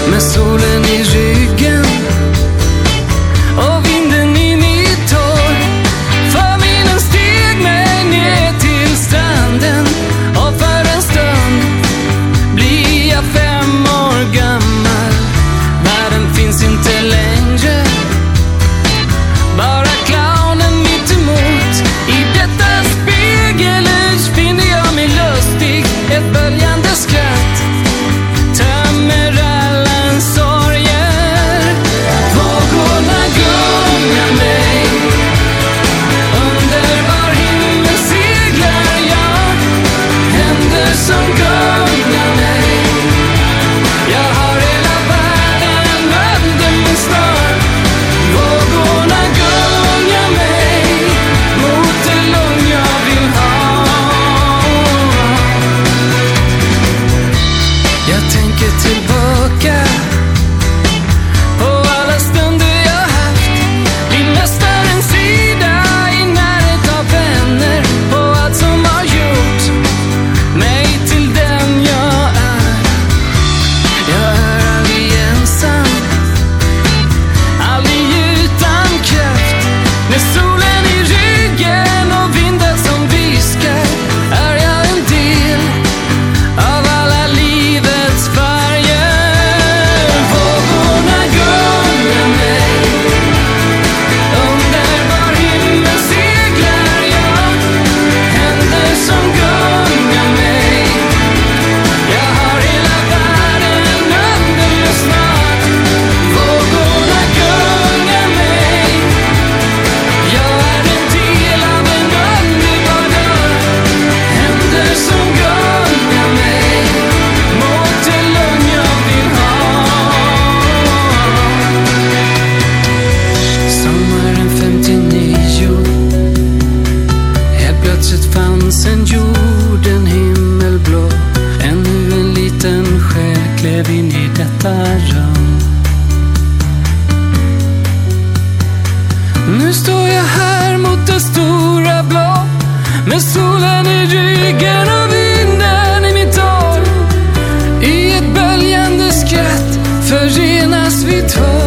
med solen i ryggen och vinden i mitt hår. För minnen steg mig ner till stranden och för en stund blir jag 5 år gammal. Världen finns inte längre, bara clownen mitt emot. I detta spegelljus finner jag mig lustig, ett böljande skratt tömmer alla sorger. Vågorna gungar mig, underbar himmel seglar jag, händer som gungar mig. Jag har hela världen under min snör. Vågorna gungar mig mot det lugn jag vill ha. Jag tänker tillbaka på alla stunder jag haft, blir mästaren sida i närhet av vänner, på allt som har gjort mig till den jag är. Jag är aldrig ensam, aldrig utan kraft. Med solen i ryggen och vinden som viskar är jag en del av alla livets färger. Vågorna gungar mig, underbar himmel seglar jag, händer som gungar mig. Jag har hela världen under mig snart. Vågorna gungar mig, jag är en del av en underbar dag. Händer som gungar mig mot det lugn jag vill ha. Sommaren 59, helt plötsligt fanns en jord, en himmelblå. Ännu en liten själ klev in i detta rum. Nu står jag här mot det stora blå, med solen i ryggen och vinden i mitt hår. I ett böljande skratt förenas vi två.